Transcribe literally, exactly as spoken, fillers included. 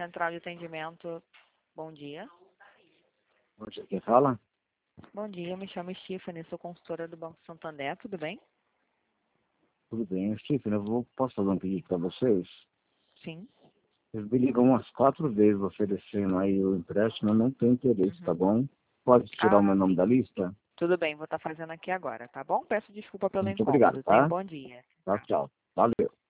Central de Atendimento. Bom dia. Bom dia, quem fala? Bom dia, eu me chamo Stephanie, sou consultora do Banco Santander, tudo bem? Tudo bem, Stephen, eu vou, posso fazer um pedido para vocês? Sim. Eles me ligam umas quatro vezes oferecendo aí o empréstimo, eu não tenho interesse, Uhum. tá bom? Pode tirar o Ah, meu nome sim. da lista? Tudo bem, vou estar fazendo aqui agora, tá bom? Peço desculpa pelo Muito obrigado, incômodo. Tenha um tá? bom dia. Tchau, tchau. Valeu.